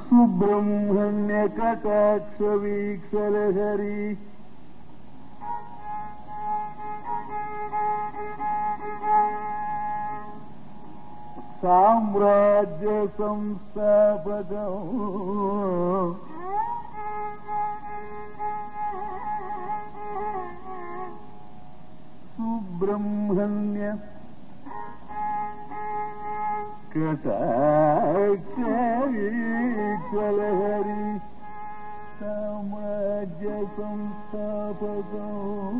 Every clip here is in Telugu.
సుబ్రహ్మణ్య కటాక్ష వీక్షలహరి సామ్రాజ్య సంస్థాపకం సుబ్రహ్మణ్య కటాక్ష వీక్షలహరి సామ్రాజ్య సంస్థాపకం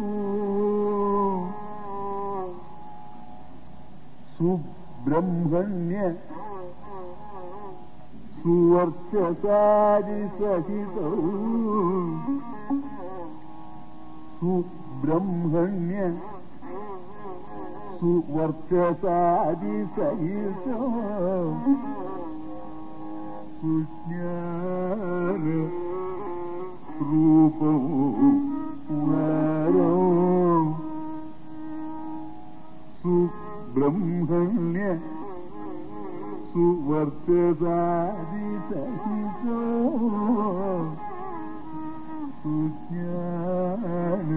సుబ్రహ్మణ్య సువర్చసాది సహితం సుబ్రహ్మణ్య సువర్చసాది సహితం సుజ్ఞాన రూపం సుబ్రహ్మణ్య సువర్చసాది సహితం సుజ్ఞాన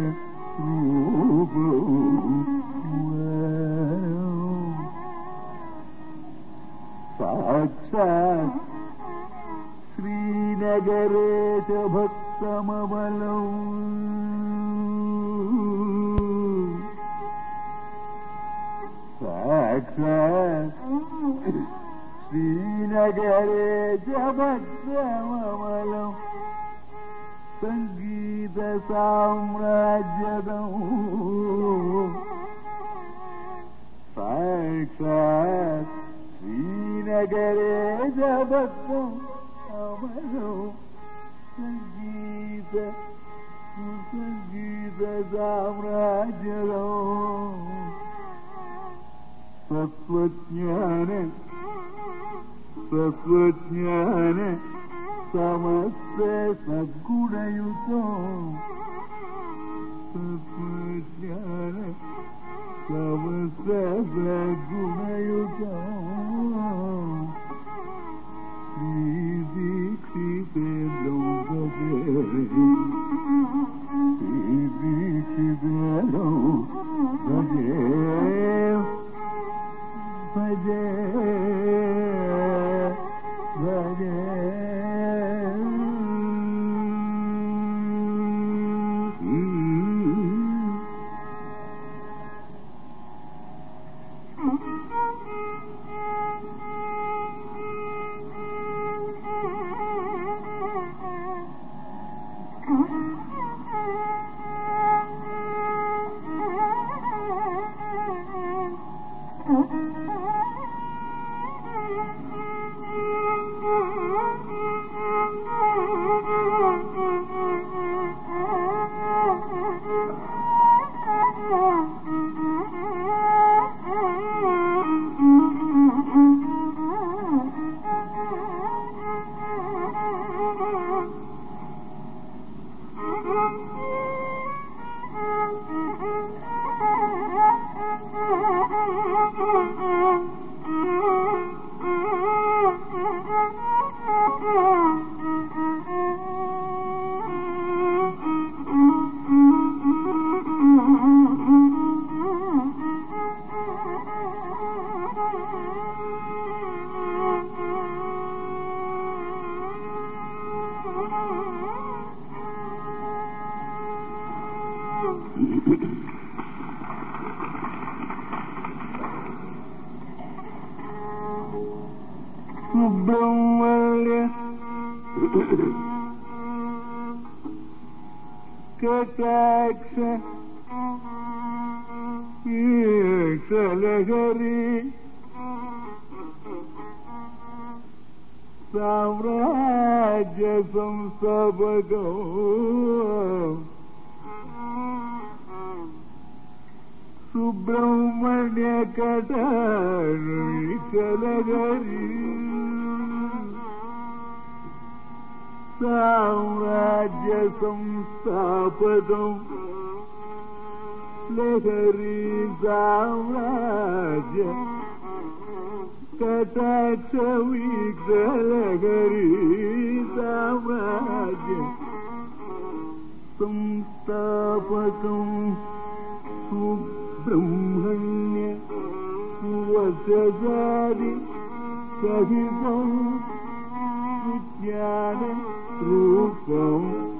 సాక్షాత్ శ్రీనగరే చ భక్తమబలం సాక్షాత్ శ్రీనగరే చ భక్తమబలం సంగీత సామ్రాజ్యదం సాక్షాత్ శ్రీనగరే చ భక్తం అమలం సంగీత సామ్రాజ్యదం సత్వజ్ఞాన సమస్త సద్గుణయుతం సత్వజ్ఞాన సమస్త సద్గుణయుతం శ్రీ దీక్షితేంద్రం భజే శ్రీ దీక్షితేంద్రం భజే భజే భజే సుబ్రహ్మణ్య కటాక్ష వీక్షలహరి సామ్రాజ్య సంస్థాపకం సుబ్రహ్మణ్య కటాక్ష వీక్షలహరి సామ్రాజ్య సంస్థాపకం లహరి సామ్రాజ్య కటాక్ష విగ్రహరి సామ్రాజ్య సంస్థాపకం సుబ్రహ్మణ్య సువచసారి సహితం విజ్ఞాన రూపం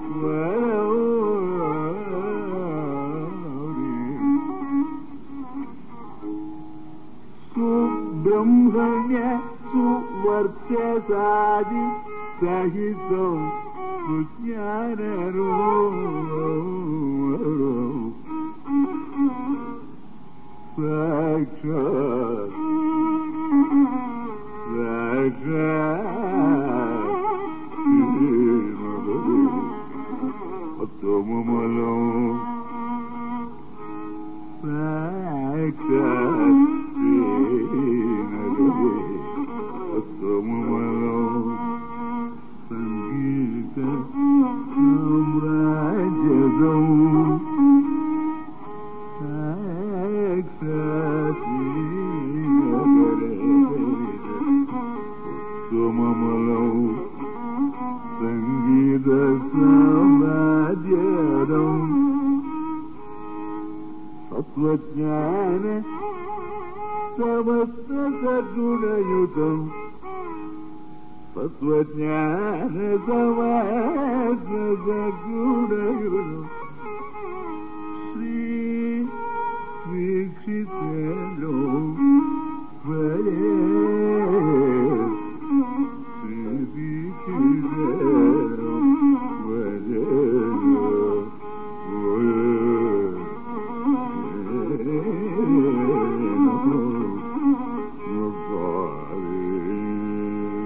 సుబ్రహ్మణ్య సువర్చసాది సహితం విజ్ఞాన రూపం సాక్షాత్ అత్తమలో అత్తమలో సంగీత సామ్రాజ్యం సుమమలో సంగీత సామ్రాజ్యం సత్వజ్ఞాన సమస్త సద్గుణయుతం సత్వజ్ఞాన సమస్త సద్గుణయుతం శ్రీ వీక్షితలో భయే